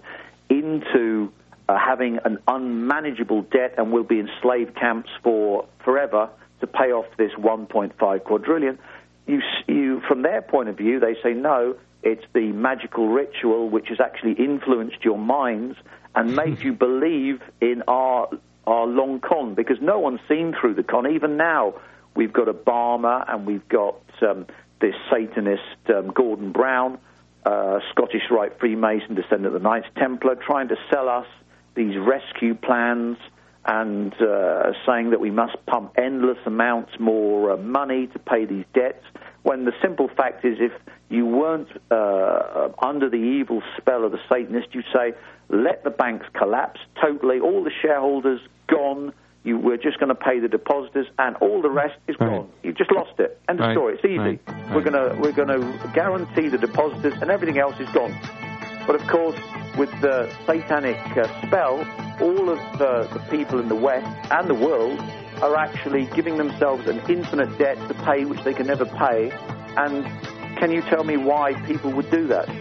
into uh, having an unmanageable debt, and we'll be in slave camps for forever to pay off this one point five quadrillion, you, you, from their point of view, they say, no, it's the magical ritual which has actually influenced your minds and made you believe in our our long con, because no one's seen through the con. Even now, we've got Obama and we've got um, this Satanist um, Gordon Brown, uh, Scottish Rite Freemason, descendant of the Knights Templar, trying to sell us these rescue plans and uh, saying that we must pump endless amounts more uh, money to pay these debts, when the simple fact is if you weren't uh, under the evil spell of the Satanist, you say, let the banks collapse totally, all the shareholders gone, you, we're just going to pay the depositors, and all the rest is right. gone. You've just lost it. End of right. story. It's easy. Right. Right. We're going to we're going to guarantee the depositors, and everything else is gone. But of course, with the satanic uh, spell, all of the, the people in the West and the world are actually giving themselves an infinite debt to pay which they can never pay. And can you tell me why people would do that?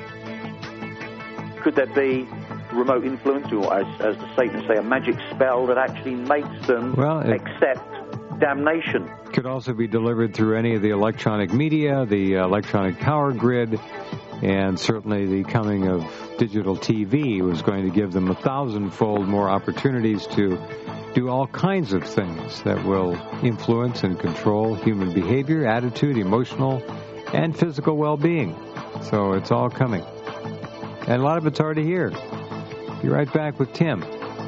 Could there be remote influence, or as, as the Satanists say, a magic spell that actually makes them well, it accept damnation? Could also be delivered through any of the electronic media, the electronic power grid, and certainly the coming of digital T V was going to give them a thousandfold more opportunities to do all kinds of things that will influence and control human behavior, attitude, emotional, and physical well-being. So it's all coming. And a lot of it's already here. Be right back with Tim.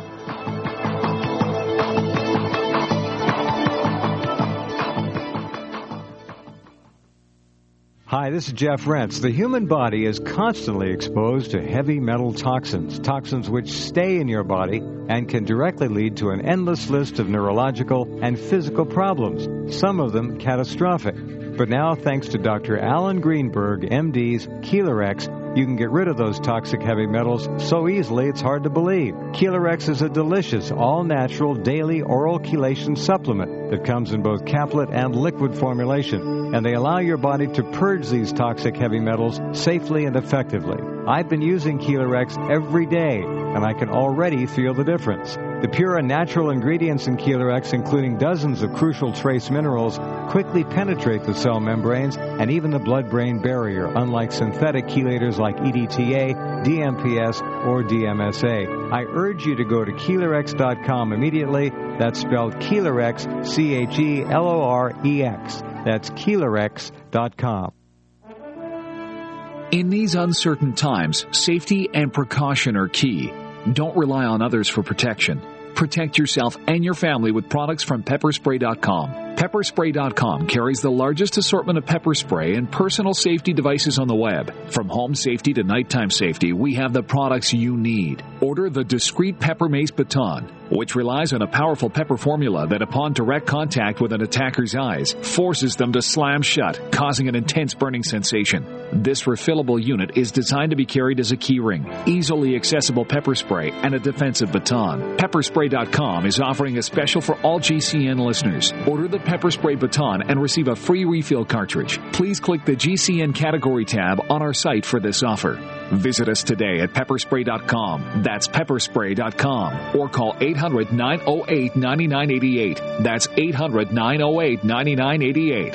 Hi, this is Jeff Rentz. The human body is constantly exposed to heavy metal toxins, toxins which stay in your body and can directly lead to an endless list of neurological and physical problems, some of them catastrophic. But now, thanks to Doctor Alan Greenberg, M D's Kelorex, you can get rid of those toxic heavy metals so easily it's hard to believe. Kelorex is a delicious, all-natural, daily oral chelation supplement that comes in both caplet and liquid formulation, and they allow your body to purge these toxic heavy metals safely and effectively. I've been using Kelorex every day, and I can already feel the difference. The pure and natural ingredients in Kelorex, including dozens of crucial trace minerals, quickly penetrate the cell membranes and even the blood-brain barrier, unlike synthetic chelators like E D T A, D M P S, or D M S A. I urge you to go to Kelorex dot com immediately. That's spelled Kelorex, C H E L O R E X. That's Kelorex dot com. In these uncertain times, safety and precaution are key. Don't rely on others for protection. Protect yourself and your family with products from Pepper Spray dot com. Pepper Spray dot com carries the largest assortment of pepper spray and personal safety devices on the web. From home safety to nighttime safety, we have the products you need. Order the Discreet Pepper Mace Baton, which relies on a powerful pepper formula that, upon direct contact with an attacker's eyes, forces them to slam shut, causing an intense burning sensation. This refillable unit is designed to be carried as a keyring, easily accessible pepper spray, and a defensive baton. Pepper Spray dot com is offering a special for all G C N listeners. Order the pepper spray baton and receive a free refill cartridge. Please click the G C N category tab on our site for this offer. Visit us today at pepper spray dot com. That's pepper spray dot com. Or call eight hundred, nine oh eight, nine nine eight eight. That's eight hundred, nine oh eight, nine nine eight eight.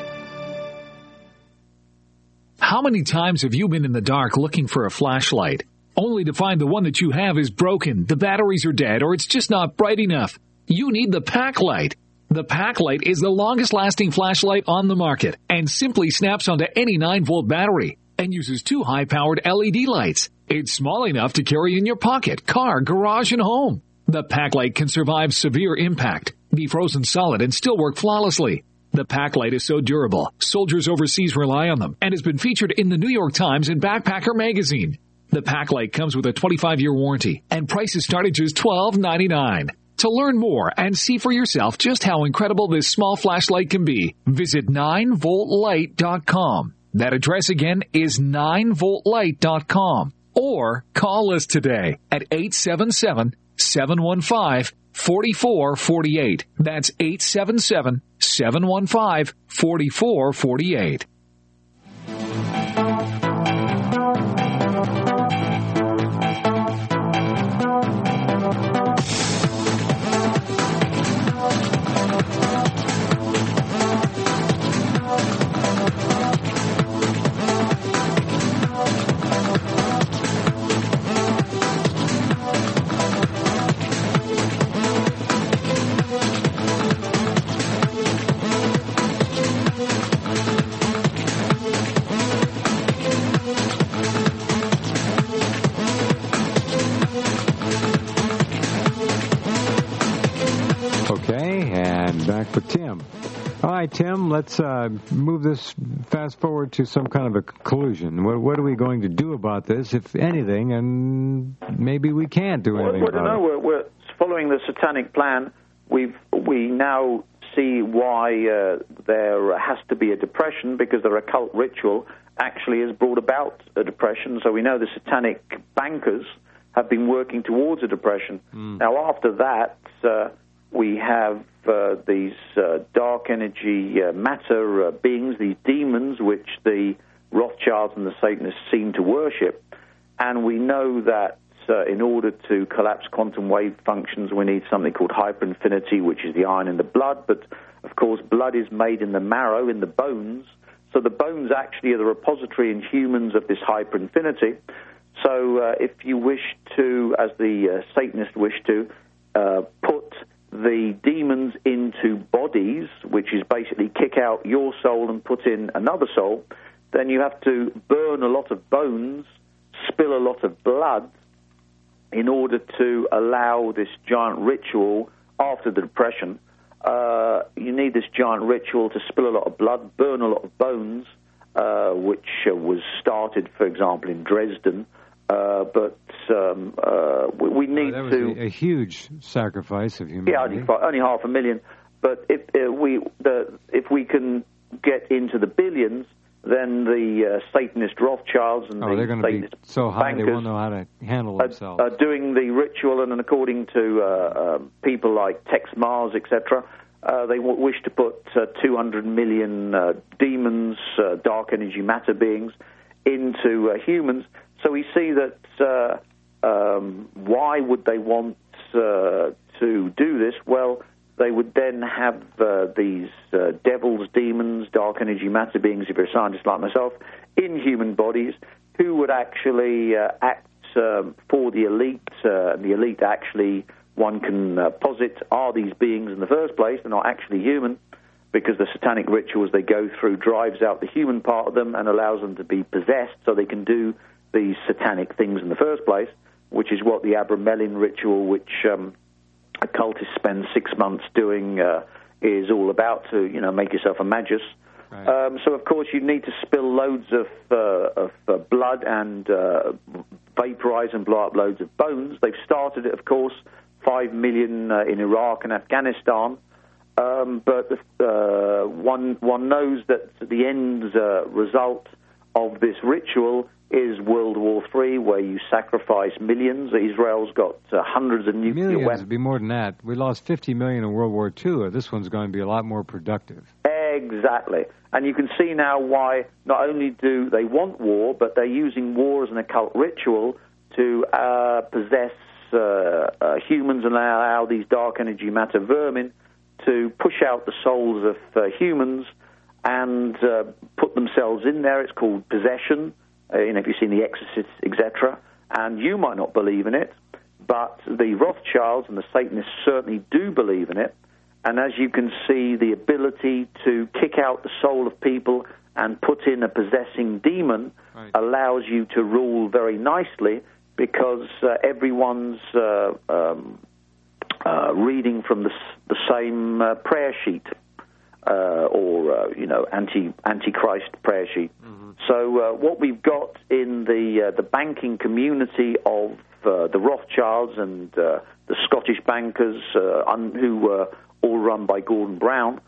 How many times have you been in the dark looking for a flashlight, only to find the one that you have is broken, the batteries are dead, or it's just not bright enough? You need the Packlight. The Packlight is the longest-lasting flashlight on the market and simply snaps onto any nine volt battery and uses two high-powered L E D lights. It's small enough to carry in your pocket, car, garage, and home. The Packlight can survive severe impact, be frozen solid, and still work flawlessly. The Packlight is so durable, soldiers overseas rely on them, and has been featured in the New York Times and Backpacker magazine. The Packlight comes with a twenty-five year warranty, and prices start at just twelve ninety-nine. To learn more and see for yourself just how incredible this small flashlight can be, visit nine volt light dot com. That address again is nine volt light dot com. Or call us today at eight seven seven, seven one five, four four four eight. That's eight seven seven, seven one five, four four four eight. All right, Tim, let's uh, move this fast forward to some kind of a conclusion. What, what are we going to do about this, if anything, and maybe we can't do anything well, about I don't know. it? We're, we're following the satanic plan. We've, we now see why uh, there has to be a depression, because their occult ritual actually has brought about a depression. So we know the satanic bankers have been working towards a depression. Mm. Now, after that, uh, we have uh, these uh, dark energy uh, matter uh, beings, these demons, which the Rothschilds and the Satanists seem to worship. And we know that uh, in order to collapse quantum wave functions, we need something called hyperinfinity, which is the iron in the blood. But, of course, blood is made in the marrow, in the bones. So the bones actually are the repository in humans of this hyperinfinity. So uh, if you wish to, as the uh, Satanists wish to, uh, put the demons into bodies, which is basically kick out your soul and put in another soul, then you have to burn a lot of bones, spill a lot of blood, in order to allow this giant ritual after the depression. Uh, you need this giant ritual to spill a lot of blood, burn a lot of bones, uh, which uh, was started, for example, in Dresden. Uh, but um, uh, we, we need oh, that was to a, a huge sacrifice of humanity. Yeah, only, only half a million. But if uh, we the, if we can get into the billions, then the uh, Satanist Rothschilds and oh, the they're going to be so high they won't know how to handle themselves. Are, are doing the ritual, and, and according to uh, uh, people like Tex Mars, et cetera, uh, they w- wish to put uh, two hundred million uh, demons, uh, dark energy matter beings, into uh, humans. So we see that uh, um, why would they want uh, to do this? Well, they would then have uh, these uh, devils, demons, dark energy matter beings, if you're a scientist like myself, in human bodies, who would actually uh, act um, for the elite. Uh, the elite actually, one can uh, posit, are these beings in the first place. They're not actually human, because the satanic rituals they go through drives out the human part of them and allows them to be possessed so they can do these satanic things in the first place, which is what the Abramelin ritual, which um, occultists spend six months doing, uh, is all about, to, you know, make yourself a magus. Right. Um, so, of course, you need to spill loads of, uh, of uh, blood and uh, vaporize and blow up loads of bones. They've started it, of course, five million uh, in Iraq and Afghanistan. Um, but uh, one one knows that the end uh, result of this ritual is World War Three, where you sacrifice millions. Israel's got uh, hundreds of nuclear Millions, weapons. it'd be more than that. We lost fifty million in World War Two. This one's going to be a lot more productive. Exactly. And you can see now why not only do they want war, but they're using war as an occult ritual to uh, possess uh, uh, humans and allow these dark energy matter vermin to push out the souls of uh, humans and uh, put themselves in there. It's called possession. Uh, you know, if you've seen The Exorcist, et cetera. And you might not believe in it, but the Rothschilds and the Satanists certainly do believe in it. And as you can see, the ability to kick out the soul of people and put in a possessing demon right. allows you to rule very nicely, because uh, everyone's uh, um, uh, reading from the, the same uh, prayer sheet. Uh, or, uh, you know, anti, antichrist prayer sheet. Mm-hmm. So uh, what we've got in the uh, the banking community of uh, the Rothschilds and uh, the Scottish bankers, uh, un- who were all run by Gordon Brown,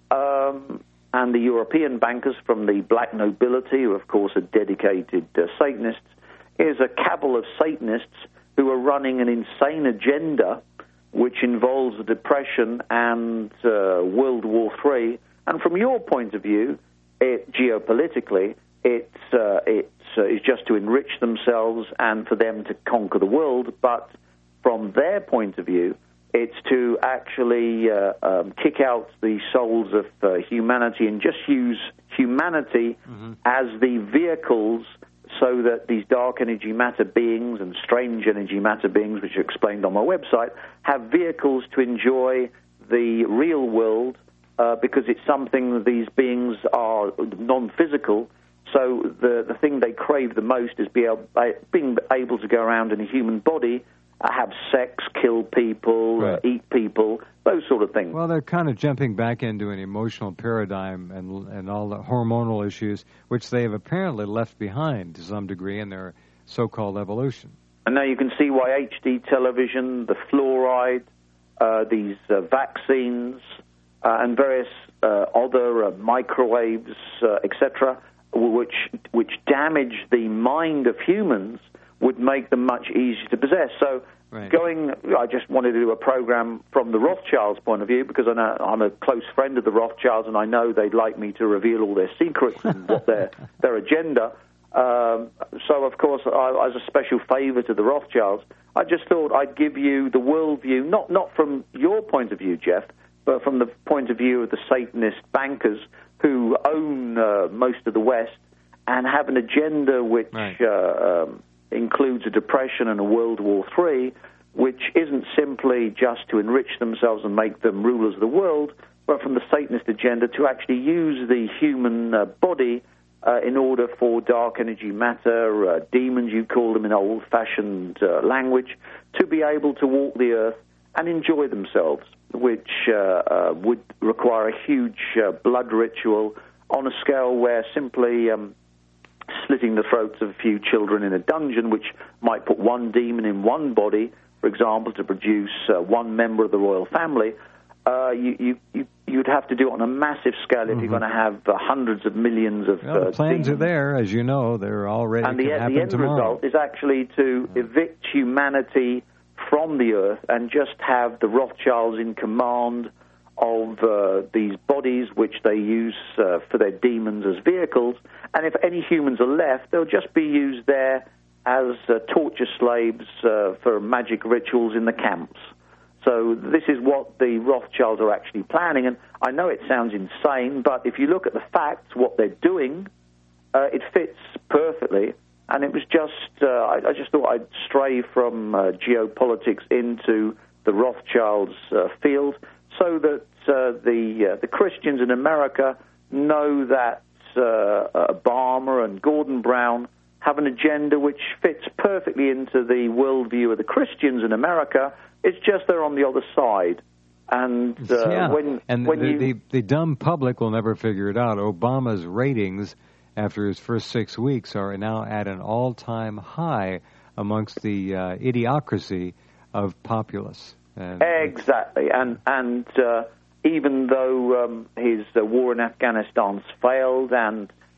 um, and the European bankers from the black nobility, who, of course, are dedicated uh, Satanists, is a cabal of Satanists who are running an insane agenda which involves the Depression and uh, World War Three. And from your point of view, it, geopolitically, it's, uh, it's, uh, it's just to enrich themselves and for them to conquer the world. But from their point of view, it's to actually uh, um, kick out the souls of uh, humanity and just use humanity mm-hmm. as the vehicles so that these dark energy matter beings and strange energy matter beings, which are explained on my website, have vehicles to enjoy the real world uh, because it's something that these beings are non-physical. So the, the thing they crave the most is be able, being able to go around in a human body, uh, have sex, kill people, right. uh, eat people, those sort of things. Well, they're kind of jumping back into an emotional paradigm and and all the hormonal issues, which they have apparently left behind to some degree in their so-called evolution. And now you can see why H D television, the fluoride, uh, these uh, vaccines, uh, and various uh, other uh, microwaves, uh, et cetera, which which damage the mind of humans, would make them much easier to possess. So right. going, I just wanted to do a program from the Rothschilds' point of view, because I know I'm a close friend of the Rothschilds, and I know they'd like me to reveal all their secrets and what their their agenda. Um, so, of course, I, as a special favor to the Rothschilds, I just thought I'd give you the worldview, not not from your point of view, Jeff, but from the point of view of the Satanist bankers who own uh, most of the West and have an agenda which right. uh, um, includes a depression and a World War Three, which isn't simply just to enrich themselves and make them rulers of the world, but from the Satanist agenda to actually use the human uh, body uh, in order for dark energy matter, uh, demons you call them in old-fashioned uh, language, to be able to walk the earth and enjoy themselves, which uh, uh, would require a huge uh, blood ritual on a scale where simply Um, slitting the throats of a few children in a dungeon, which might put one demon in one body, for example, to produce uh, one member of the royal family, uh, you, you, you, you'd have to do it on a massive scale if mm-hmm. you're going to have uh, hundreds of millions of well, uh, the plans demons. are there, as you know. They're already And the, happen the end tomorrow. result is actually to yeah. evict humanity from the earth and just have the Rothschilds in command of uh, these bodies, which they use uh, for their demons as vehicles. And if any humans are left, they'll just be used there as uh, torture slaves uh, for magic rituals in the camps. So this is what the Rothschilds are actually planning. And I know it sounds insane, but if you look at the facts, what they're doing, uh, it fits perfectly. And it was just, uh, I, I just thought I'd stray from uh, geopolitics into the Rothschilds' uh, field, so that uh, the uh, the Christians in America know that uh, Obama and Gordon Brown have an agenda which fits perfectly into the worldview of the Christians in America. It's just they're on the other side. And uh, yeah. when and when the, you... the, the dumb public will never figure it out. Obama's ratings after his first six weeks are now at an all-time high amongst the uh, idiocracy of populace. And exactly, and and uh, even though um, his uh, war in Afghanistan's failed and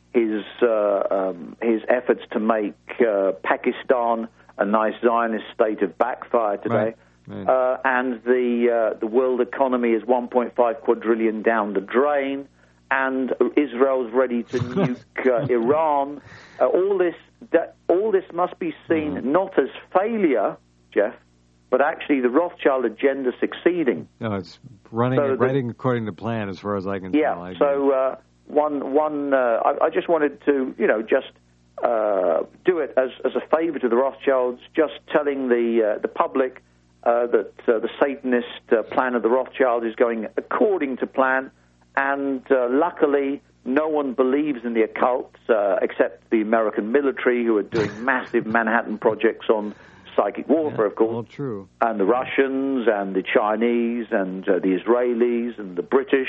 his uh, um, his efforts to make uh, Pakistan a nice Zionist state have backfired today. Right. Right. Uh, and the uh, the world economy is one point five quadrillion down the drain, and Israel's ready to nuke uh, Iran. Uh, all this that, all this must be seen mm-hmm. not as failure, Jeff, but actually the Rothschild agenda succeeding. No, it's running so running the, according to plan, as far as I can yeah, tell. Yeah. So uh, one one uh, I, I just wanted to you know just. Uh, do it as, as a favor to the Rothschilds, just telling the uh, the public uh, that uh, the Satanist uh, plan of the Rothschild is going according to plan, and uh, luckily no one believes in the occult uh, except the American military, who are doing massive Manhattan projects on psychic warfare, yeah, of course. All true. And the Russians and the Chinese and uh, the Israelis and the British.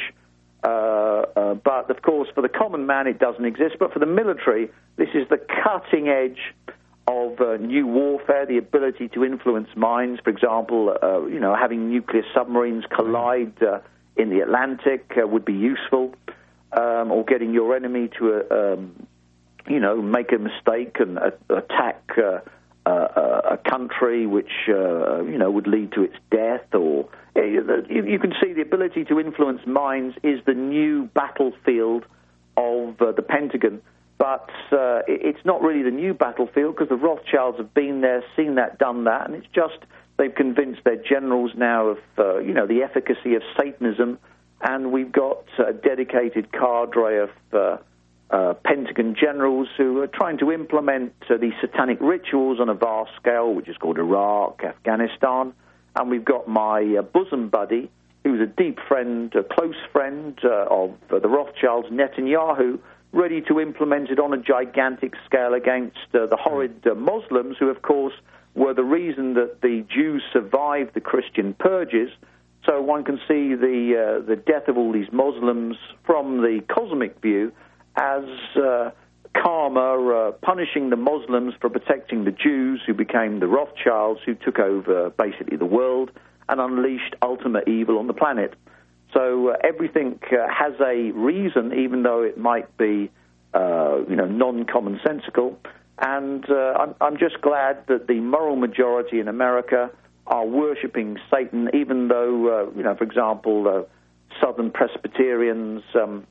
Uh, uh, but, of course, for the common man, it doesn't exist. But for the military, this is the cutting edge of uh, new warfare, the ability to influence minds. For example, uh, you know, having nuclear submarines collide uh, in the Atlantic uh, would be useful, um, or getting your enemy to, uh, um, you know, make a mistake and uh, attack uh, uh, a country which, uh, you know, would lead to its death, or... You can see the ability to influence minds is the new battlefield of uh, the Pentagon, but uh, it's not really the new battlefield, because the Rothschilds have been there, seen that, done that, and it's just they've convinced their generals now of uh, you know the efficacy of Satanism, and we've got a dedicated cadre of uh, uh, Pentagon generals who are trying to implement uh, these satanic rituals on a vast scale, which is called Iraq, Afghanistan. And we've got my uh, bosom buddy, who's a deep friend, a close friend uh, of uh, the Rothschilds, Netanyahu, ready to implement it on a gigantic scale against uh, the horrid uh, Muslims, who, of course, were the reason that the Jews survived the Christian purges. So one can see the uh, the death of all these Muslims from the cosmic view as uh, karma, uh, punishing the Muslims for protecting the Jews, who became the Rothschilds, who took over basically the world and unleashed ultimate evil on the planet. So uh, everything uh, has a reason, even though it might be, uh, you know, non-commonsensical. And uh, I'm, I'm just glad that the moral majority in America are worshipping Satan, even though, uh, you know, for example, uh, Southern Presbyterians, um,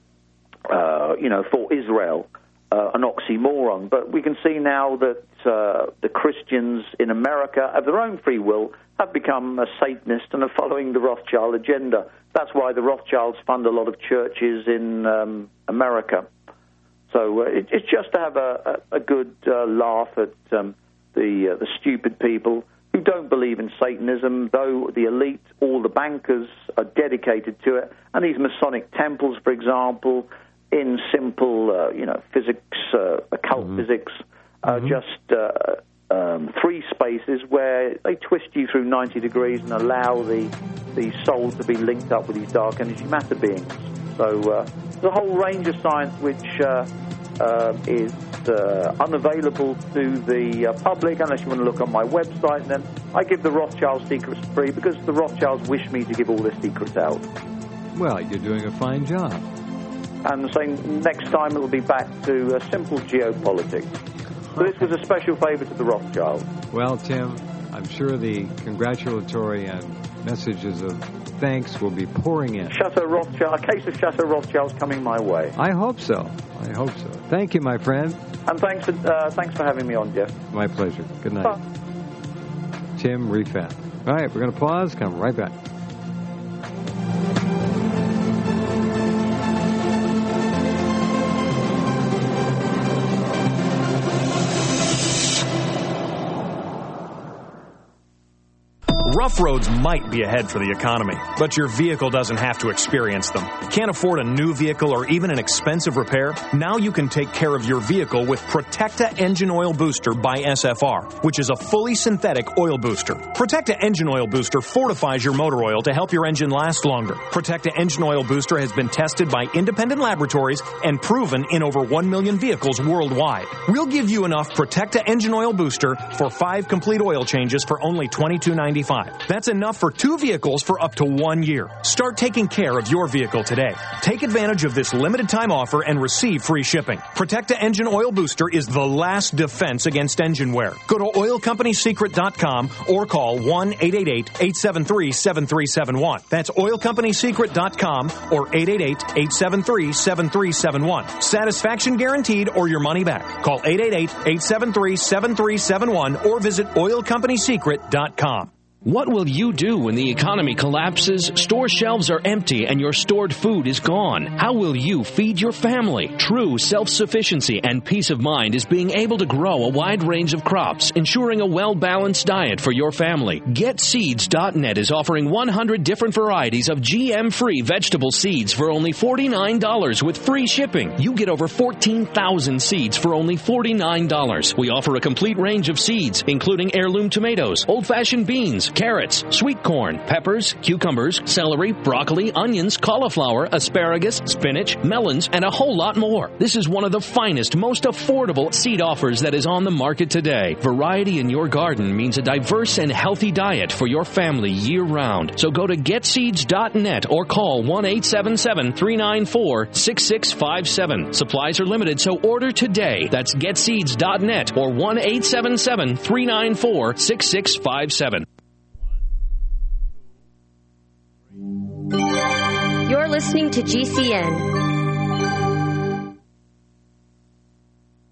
uh, you know, for Israel. Uh, an oxymoron, but we can see now that uh, the Christians in America, of their own free will, have become a Satanist and are following the Rothschild agenda. That's why the Rothschilds fund a lot of churches in um, America. So uh, it, it's just to have a, a, a good uh, laugh at um, the uh, the stupid people who don't believe in Satanism, though the elite, all the bankers, are dedicated to it. And these Masonic temples, for example, in simple, uh, you know, physics, uh, occult mm-hmm. physics, uh, mm-hmm. just uh, um, three spaces where they twist you through ninety degrees and allow the the soul to be linked up with these dark energy matter beings. So uh, there's a whole range of science which uh, uh, is uh, unavailable to the uh, public unless you want to look on my website. And then I give the Rothschild secrets free because the Rothschilds wish me to give all their secrets out. Well, you're doing a fine job. And so next time it will be back to uh, simple geopolitics. So this was a special favor to the Rothschilds. Well, Tim, I'm sure the congratulatory and messages of thanks will be pouring in. Chateau Rothschild, a case of Chateau Rothschilds coming my way. I hope so. I hope so. Thank you, my friend. And thanks for, uh, thanks for having me on, Jeff. My pleasure. Good night. Bye. Tim Refat. All right, we're going to pause. Come right back. Rough roads might be ahead for the economy, but your vehicle doesn't have to experience them. Can't afford a new vehicle or even an expensive repair? Now you can take care of your vehicle with Protecta Engine Oil Booster by S F R, which is a fully synthetic oil booster. Protecta Engine Oil Booster fortifies your motor oil to help your engine last longer. Protecta Engine Oil Booster has been tested by independent laboratories and proven in over one million vehicles worldwide. We'll give you enough Protecta Engine Oil Booster for five complete oil changes for only twenty-two ninety-five. That's enough for two vehicles for up to one year. Start taking care of your vehicle today. Take advantage of this limited time offer and receive free shipping. Protecta Engine Oil Booster is the last defense against engine wear. Go to oil company secret dot com or call one eight eight eight, eight seven three, seven three seven one. That's oil company secret dot com or eight eight eight, eight seven three, seven three seven one. Satisfaction guaranteed or your money back. Call eight eight eight, eight seven three, seven three seven one or visit oil company secret dot com. What will you do when the economy collapses, store shelves are empty, and your stored food is gone? How will you feed your family? True self-sufficiency and peace of mind is being able to grow a wide range of crops, ensuring a well-balanced diet for your family. Get Seeds dot net is offering one hundred different varieties of G M-free vegetable seeds for only forty-nine dollars with free shipping. You get over fourteen thousand seeds for only forty-nine dollars. We offer a complete range of seeds, including heirloom tomatoes, old-fashioned beans, carrots, sweet corn, peppers, cucumbers, celery, broccoli, onions, cauliflower, asparagus, spinach, melons, and a whole lot more. This is one of the finest, most affordable seed offers that is on the market today. Variety in your garden means a diverse and healthy diet for your family year-round. So go to Get Seeds dot net or call one eight seven seven, three nine four, six six five seven. Supplies are limited, so order today. That's Get Seeds dot net or one eight seven seven, three nine four, six six five seven. You're listening to G C N.